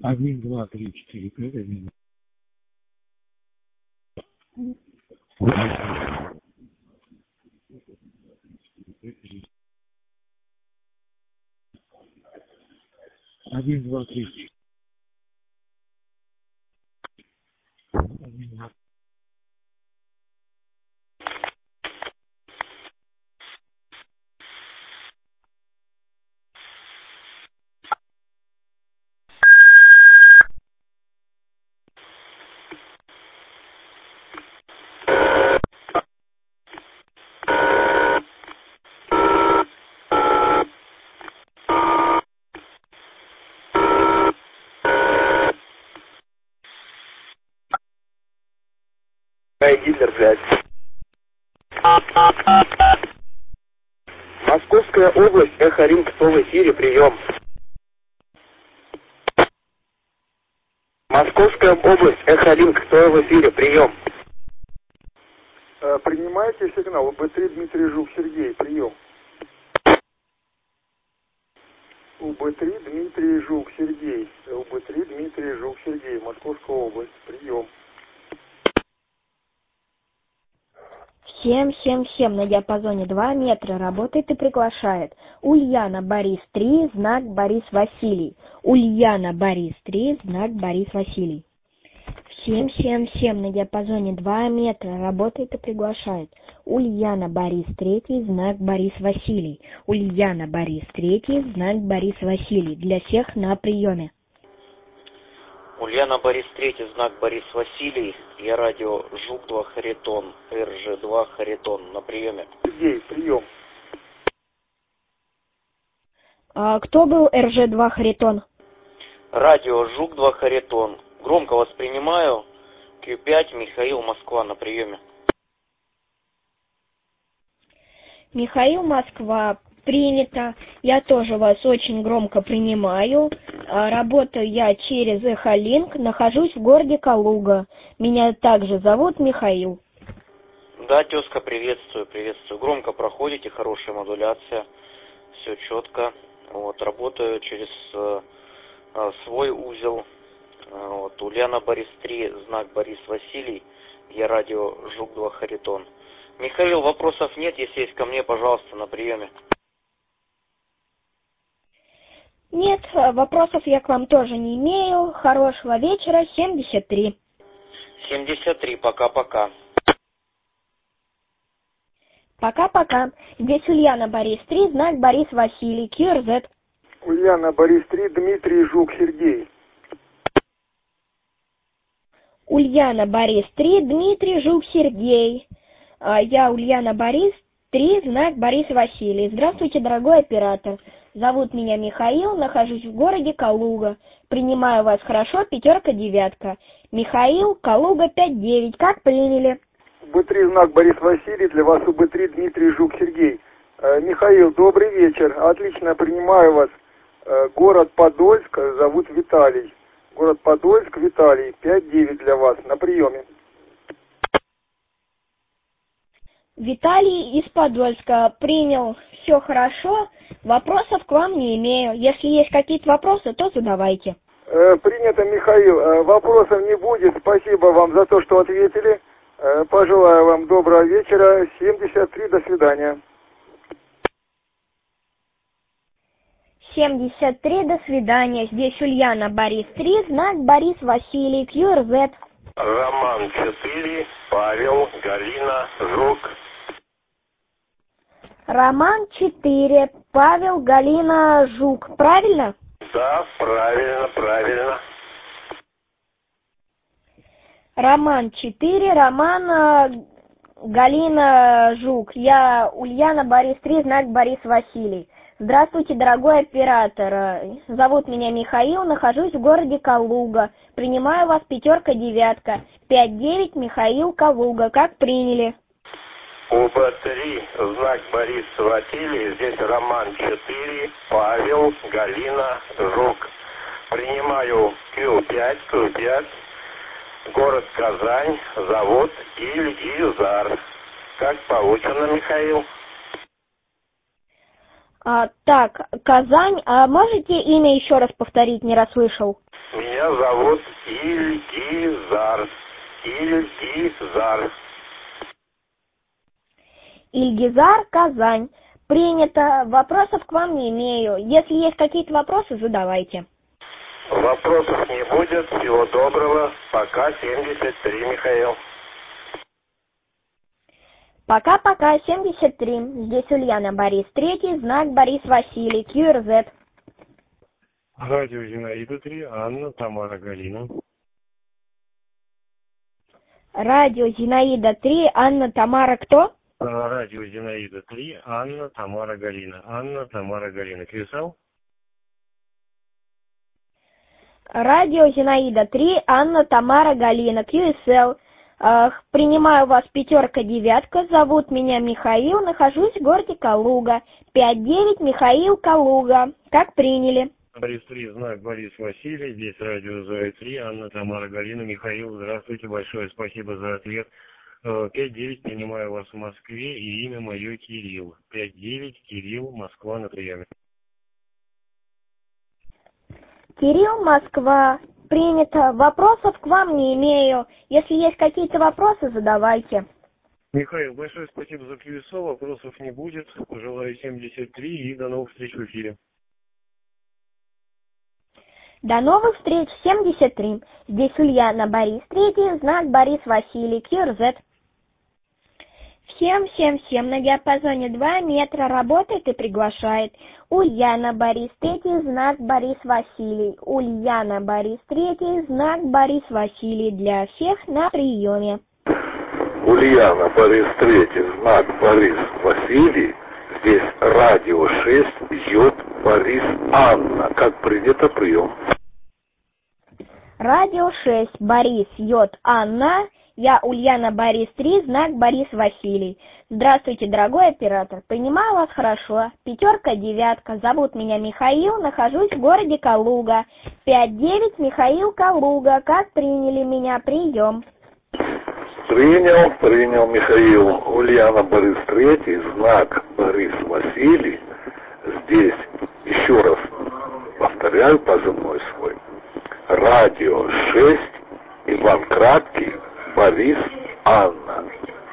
Один, два, три, четыре, пять, один. Один, два, три. Один, два. Гитлер, блядь. Московская область, Эхо-Ринг, кто в эфире, прием. Московская область, Эхо-Ринг, кто в эфире, прием. Принимаете сигнал УБ-3 Дмитрий Жук Сергей, прием. УБ-3 Дмитрий Жук Сергей, УБ-3 Дмитрий Жук Сергей, Московская область, прием. Всем на диапазоне 2 метра работает и приглашает. Ульяна Борис 3, знак Борис Василий. Ульяна Борис 3, знак Борис Василий. Всем на диапазоне 2 метра работает и приглашает. Ульяна Борис 3, знак Борис Василий. Ульяна Борис 3, знак Борис Василий. Для всех на приеме. Ульяна Борис 3, знак Борис Василий. Я радио Жук-2 Харитон, РЖ-2 Харитон. На приеме. Сергей, прием. Кто был РЖ-2 Харитон? Радио Жук-2 Харитон. Громко воспринимаю. Q5, Михаил, Москва, на приеме. Михаил, Москва, принято. Я тоже вас очень громко принимаю. Работаю я через Эхолинк, нахожусь в городе Калуга. Меня также зовут Михаил. Да, тезка, приветствую. Громко проходите, хорошая модуляция. Все четко. Вот, работаю через свой узел. Вот, Ульяна Борис 3, знак Борис Василий. Я радио Жук-2 Харитон. Михаил, вопросов нет, если есть ко мне, пожалуйста, на приеме. Нет, вопросов я к вам тоже не имею. Хорошего вечера, 73. 73, пока-пока. Пока-пока. Здесь Ульяна Борис 3, знак Борис Василий, QRZ. Ульяна Борис 3, Дмитрий Жук Сергей. Ульяна Борис 3, Дмитрий Жук Сергей. Я Ульяна Борис 3, знак Борис Василий. Здравствуйте, дорогой оператор. Зовут меня Михаил, нахожусь в городе Калуга. Принимаю вас хорошо, 5-9. Михаил, Калуга, 5-9. Как приняли? УБ-3 знак Борис Василий, для вас УБ-3 Дмитрий Жук Сергей. Михаил, добрый вечер. Отлично принимаю вас. Город Подольск, зовут Виталий. Город Подольск, Виталий, 5-9 для вас, на приеме. Виталий из Подольска принял, все хорошо, вопросов к вам не имею. Если есть какие-то вопросы, то задавайте. Принято, Михаил, вопросов не будет. Спасибо вам за то, что ответили. Пожелаю вам доброго вечера. 73, до свидания. 73, до свидания. Здесь Ульяна Борис 3, знак Борис Василий, QRZ. Роман 4, Павел, Галина, Жук. Роман 4, Павел, Галина, Жук. Правильно? Да, правильно. Роман 4, Роман, Галина, Жук. Я Ульяна Борис 3, знак Борис Василий. Здравствуйте, дорогой оператор. Зовут меня Михаил, нахожусь в городе Калуга. Принимаю вас 5-9. 5-9, Михаил, Калуга. Как приняли? УБ-3, знак Борис Василий, здесь Роман 4, Павел, Галина, Жук. Принимаю Q5, город Казань, завод Ильгизар. Как получено, Михаил? Так, Казань. Можете имя еще раз повторить, не расслышал? Меня зовут Ильгизар. Ильгизар. Ильгизар, Казань. Принято. Вопросов к вам не имею. Если есть какие-то вопросы, задавайте. Вопросов не будет. Всего доброго. Пока. 73, Михаил. Пока-пока, 73. Здесь Ульяна, Борис III, знак Борис Василий, QRZ. Радио Зинаида 3, Анна, Тамара, Галина. Радио Зинаида 3, Анна, Тамара, кто? Радио Зинаида 3, Анна, Тамара, Галина. Анна, Тамара, Галина. QSL? Радио Зинаида 3, Анна, Тамара, Галина, QSL. Принимаю вас 5-9, зовут меня Михаил, нахожусь в городе Калуга. 5-9, Михаил, Калуга. Как приняли? Борис 3, знак Борис Василий, здесь радио Зоя 3, Анна, Тамара, Галина, Михаил, здравствуйте, большое спасибо за ответ. 5-9, принимаю вас в Москве, и имя мое Кирилл. 5-9, Кирилл, Москва, на приеме. Кирилл, Москва. Принято. Вопросов к вам не имею. Если есть какие-то вопросы, задавайте. Михаил, большое спасибо за QSO, вопросов не будет. Желаю 73 и до новых встреч в эфире. До новых встреч, 73. Здесь Ульяна, Борис III, знак Борис Василий, QRZ. Всем на диапазоне 2 метра работает и приглашает. Ульяна, Борис III, знак Борис Василий. Ульяна, Борис III, знак Борис Василий. Для всех на приеме. Ульяна, Борис III, знак Борис Василий. Здесь радио 6, Йод, Борис, Анна. Как принято, прием. Радио 6, Борис, Йод, Анна. Я Ульяна, Борис III, знак Борис Василий. Здравствуйте, дорогой оператор. Принимаю вас хорошо. 5-9. Зовут меня Михаил, нахожусь в городе Калуга. 5-9, Михаил, Калуга. Как приняли меня? Прием. Принял, Михаил. Ульяна, Борис III, знак Борис Василий. Здесь, еще раз повторяю позывной свой. Радио 6, Иван Краткий, Борис, Анна.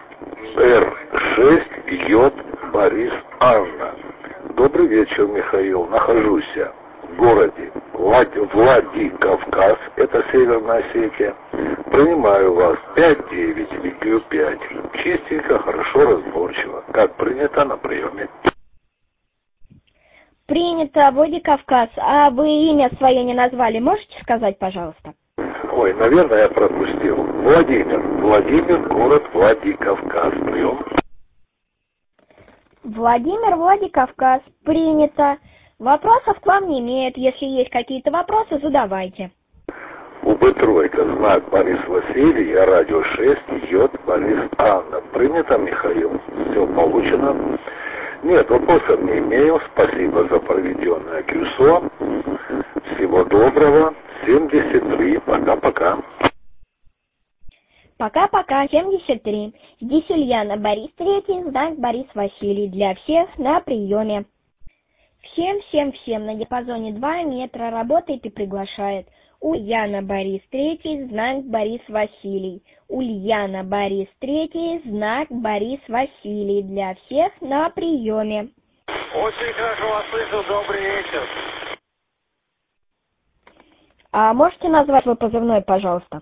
Р6, Йод, Борис, Анна. Добрый вечер, Михаил. Нахожусь в городе Владикавказ, это Северная Осетия. Принимаю вас 5-9, ВК5. Чистенько, хорошо, разборчиво. Как принято на приеме. Принято, Владикавказ. А вы имя свое не назвали, можете сказать, пожалуйста? Ой, наверное, я пропустил. Владимир, город Владикавказ. Прием. Владимир, Владикавказ. Принято. Вопросов к вам не имеют. Если есть какие-то вопросы, задавайте. УБ-3, знак Борис Василий, я радио 6, Йод, Борис, Анна. Принято, Михаил. Все получено. Нет, вопросов не имею. Спасибо за проведенное QSO. Всего доброго. 73. Пока-пока. Пока-пока, 73. Здесь Ульяна, Борис III, знак Борис Василий. Для всех на приеме. Всем на диапазоне 2 метра работает и приглашает. Ульяна, Борис III, знак Борис Василий. Ульяна, Борис III, знак Борис Василий. Для всех на приеме. Очень хорошо вас слышу. Добрый вечер. А можете назвать свой позывной, пожалуйста?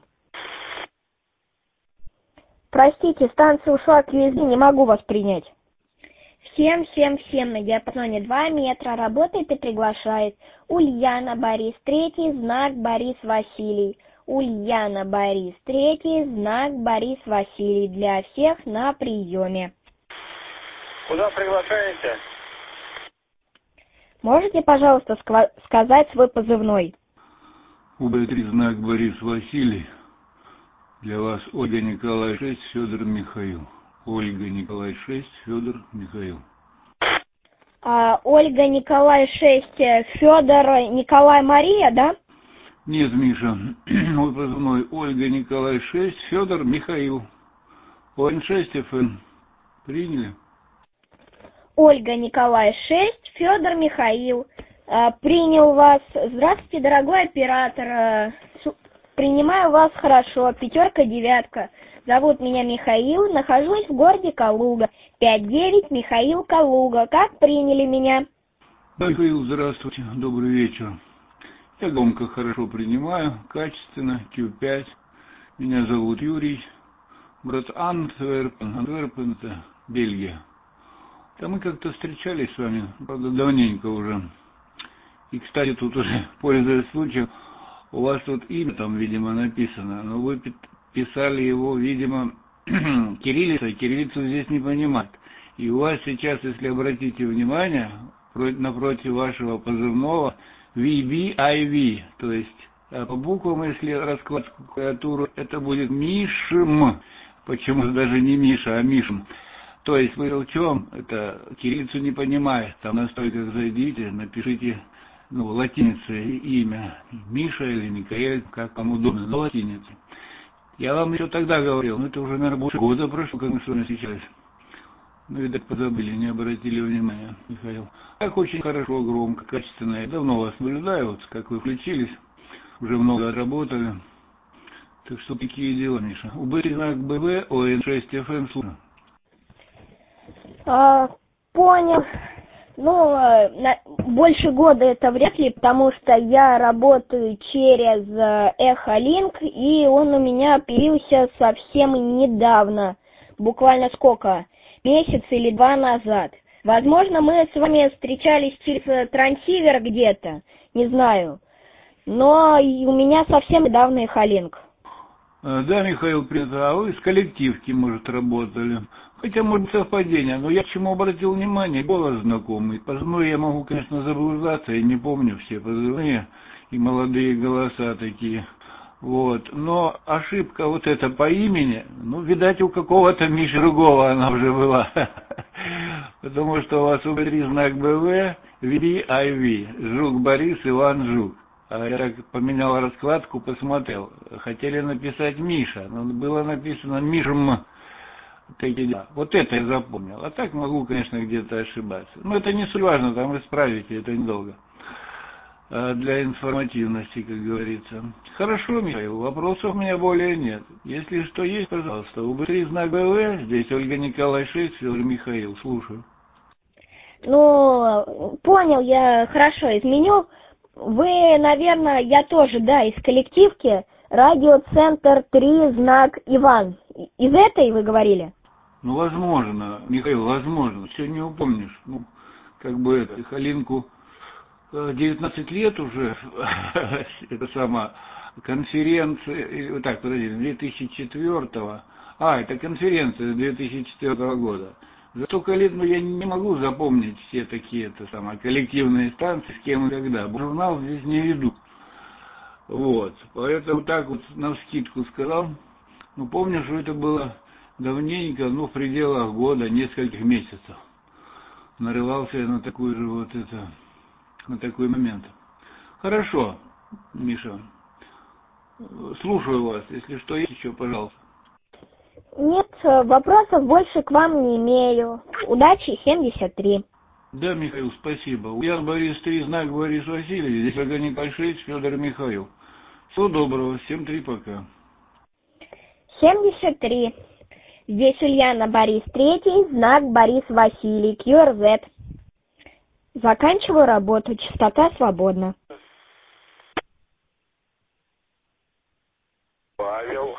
Простите, станция ушла к USB, не могу вас принять. Всем на диапазоне 2 метра работает и приглашает. Ульяна, Борис III, знак Борис Василий. Ульяна, Борис III, знак Борис Василий. Для всех на приеме. Куда приглашаете? Можете, пожалуйста, сказать свой позывной? УБ-3, знак Борис Василий. Для вас Ольга Николай 6, Федор Михаил. Ольга Николай 6, Федор Михаил. Ольга Николай 6, Федор Николай Мария, да? Нет, Миша. Мой позывной Ольга Николай 6, Федор Михаил. ОН6 ФН. Приняли? Ольга Николай 6, Федор Михаил. Принял вас. Здравствуйте, дорогой оператор. Принимаю вас хорошо. 5, 9. Зовут меня Михаил. Нахожусь в городе Калуга. 5-9, Михаил, Калуга. Как приняли меня? Михаил, здравствуйте. Добрый вечер. Я громко, хорошо принимаю. Качественно. Q5. Меня зовут Юрий. Город Антверпен. Антверпен — это Бельгия. Да мы как-то встречались с вами, правда, давненько уже. И, кстати, тут уже, пользуясь случаем, у вас тут имя там, видимо, написано, но вы писали его, видимо, кириллицей, кириллицу здесь не понимают. И у вас сейчас, если обратите внимание, напротив вашего позывного VBIV, то есть по буквам, если раскладывать клавиатуру, это будет Мишм. Почему даже не Миша, а Мишм? То есть вы в чем? Это кириллицу не понимает. Там на стойках зайдите, напишите латиницей имя. Миша или Михаил, как вам удобно, но латиницей. Я вам еще тогда говорил, это уже, наверное, больше года прошло, как мы с вами встречались. Видать, позабыли, не обратили внимания, Михаил. Так очень хорошо, громко, качественно. Я давно вас наблюдаю, вот как вы включились, уже много отработали. Так что такие дела, Миша. УБ знак БВ, ОН6 FM, слушай. Понял. Больше года это вряд ли, потому что я работаю через Эхолинк, и он у меня появился совсем недавно. Буквально сколько? Месяц или 2 назад. Возможно, мы с вами встречались через трансивер где-то, не знаю. Но у меня совсем недавно Эхолинк. Да, Михаил, привет. А вы с коллективки, может, работали. Хотя, может, совпадение, но я к чему обратил внимание, голос знакомый. Позывной я могу, конечно, заблуждаться, я не помню все позывные и молодые голоса такие. Вот. Но ошибка вот эта по имени, видать, у какого-то Миши другого она уже была. Потому что у вас УБ3 знак БВ, VIV, Жук Борис, Иван Жук. А я так поменял раскладку, посмотрел. Хотели написать Миша, но было написано Мишм. Вот это я запомнил. А так могу, конечно, где-то ошибаться. Но это не суть важно, там исправите, это недолго. Для информативности, как говорится. Хорошо, Михаил, вопросов у меня более нет. Если что есть, пожалуйста. УБ3 знак БВ, здесь Ольга Николай 6, Федор Михаил, слушаю. Понял, я хорошо изменю. Вы, наверное, я тоже, из коллективки, радиоцентр 3, знак Иван. Из этой вы говорили? Возможно, Михаил, возможно. Все не упомнишь. Халинку 19 лет уже, это сама конференция, 2004-го. Это конференция 2004 года. За столько лет я не могу запомнить все такие коллективные станции, с кем и когда. Журнал здесь не ведут. Вот. Поэтому так вот навскидку сказал. Помню, что это было давненько, в пределах года, нескольких месяцев. Нарывался я на такой же на такой момент. Хорошо, Миша. Слушаю вас. Если что есть еще, пожалуйста. Нет, вопросов больше к вам не имею. Удачи, 73. Да, Михаил, спасибо. Ульян Борис 3, знак Борис Василий. Здесь Ольга Николай 6, Федор Михаил. Всего доброго, 7-3, пока. 73. Здесь Ульяна Борис 3, знак Борис Василий, QRZ. Заканчиваю работу, частота свободна. Павел.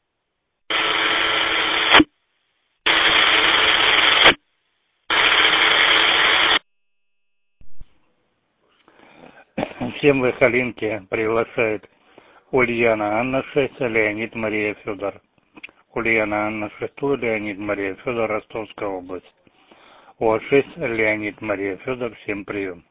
Всем в Эхолинке приглашает Ульяна Анна 6, Леонид Мария Федор. Ульяна Анна 6, Леонид Мария Федор, Ростовская область. ОА6, Леонид Мария Федор, всем прием.